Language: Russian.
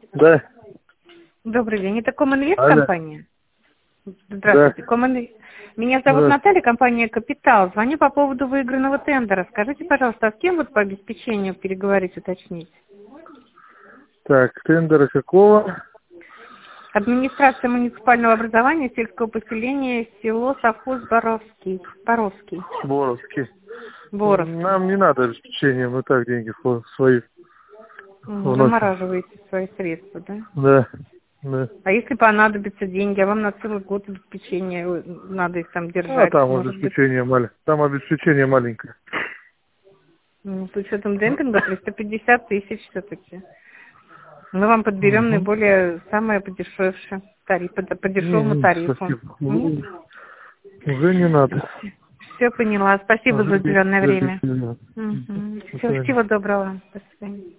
Да. Добрый день. Это Коминвест Алло. компания? Здравствуйте. Меня зовут Да. Наталья, компания «Капитал». Звоню по поводу выигранного тендера. Скажите, пожалуйста, а с кем вот по обеспечению переговорить, уточнить? Так, тендера какого? Администрация муниципального образования сельского поселения, село совхоз Боровский. Боровский. Боровский. Нам не надо обеспечения, мы так деньги свои вносим. Замораживаете свои средства, да? Да. Да. А если понадобятся деньги, а вам на целый год обеспечения надо их там А держать? там Может быть, обеспечение маленькое. Там обеспечение маленькое. с учетом демпинга 350 тысяч все-таки. Мы вам подберем Угу. наиболее самое подешевшее тариф, по дешевому тарифу. Спасибо. Нет? Уже не надо. Все поняла. Спасибо за уделенное время. До Всего свидания. доброго. До свидания.